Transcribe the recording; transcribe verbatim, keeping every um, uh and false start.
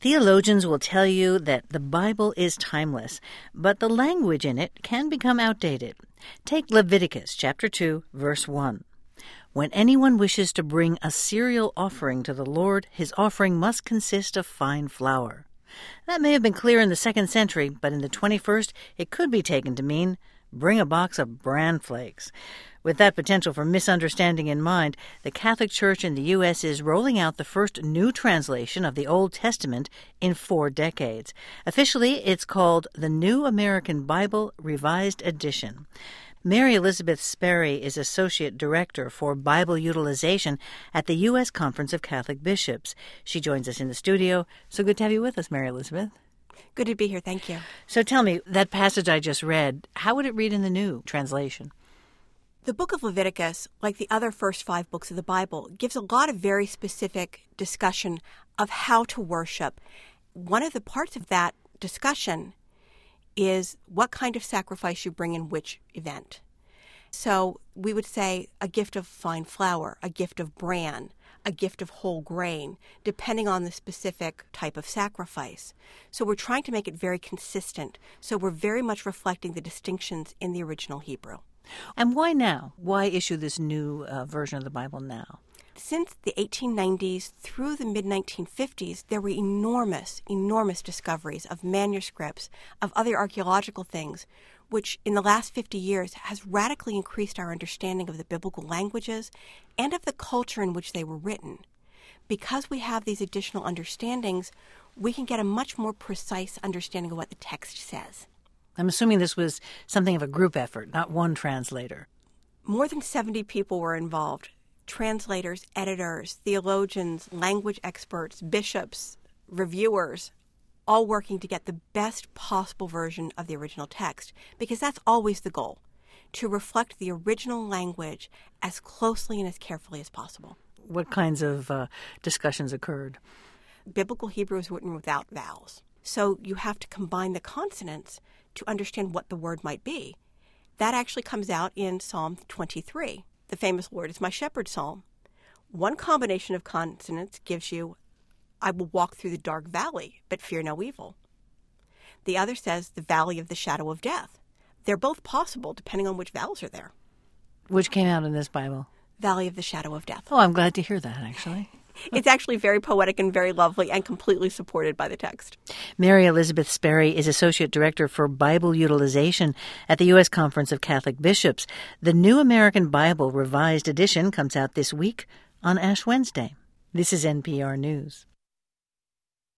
Theologians will tell you that the Bible is timeless, but the language in it can become outdated. Take Leviticus chapter two, verse one. When anyone wishes to bring a cereal offering to the Lord, his offering must consist of fine flour. That may have been clear in the second century, but in the twenty-first, it could be taken to mean bring a box of bran flakes. With that potential for misunderstanding in mind, the Catholic Church in the U S is rolling out the first new translation of the Old Testament in four decades. Officially, it's called the New American Bible Revised Edition. Mary Elizabeth Sperry is Associate Director for Bible Utilization at the U S Conference of Catholic Bishops. She joins us in the studio. So good to have you with us, Mary Elizabeth. Good to be here. Thank you. So tell me, that passage I just read, how would it read in the new translation? The book of Leviticus, like the other first five books of the Bible, gives a lot of very specific discussion of how to worship. One of the parts of that discussion is what kind of sacrifice you bring in which event. So we would say a gift of fine flour, a gift of bran, a gift of whole grain, depending on the specific type of sacrifice. So we're trying to make it very consistent. So we're very much reflecting the distinctions in the original Hebrew. And why now? Why issue this new uh, version of the Bible now? Since the eighteen nineties through the mid nineteen fifties, there were enormous, enormous discoveries of manuscripts, of other archaeological things, which in the last fifty years has radically increased our understanding of the biblical languages and of the culture in which they were written. Because we have these additional understandings, we can get a much more precise understanding of what the text says. I'm assuming this was something of a group effort, not one translator. More than seventy people were involved. Translators, editors, theologians, language experts, bishops, reviewers, all working to get the best possible version of the original text, because that's always the goal, to reflect the original language as closely and as carefully as possible. What kinds of uh, discussions occurred? Biblical Hebrew is written without vowels, so you have to combine the consonants to understand what the word might be. That actually comes out in Psalm twenty-three. The famous Lord is my shepherd psalm. One combination of consonants gives you, I will walk through the dark valley, but fear no evil. The other says, the valley of the shadow of death. They're both possible depending on which vowels are there. Which came out in this Bible? Valley of the shadow of death. Oh, I'm glad to hear that, actually. It's actually very poetic and very lovely and completely supported by the text. Mary Elizabeth Sperry is Associate Director for Bible Utilization at the U S Conference of Catholic Bishops. The New American Bible Revised Edition comes out this week on Ash Wednesday. This is N P R News.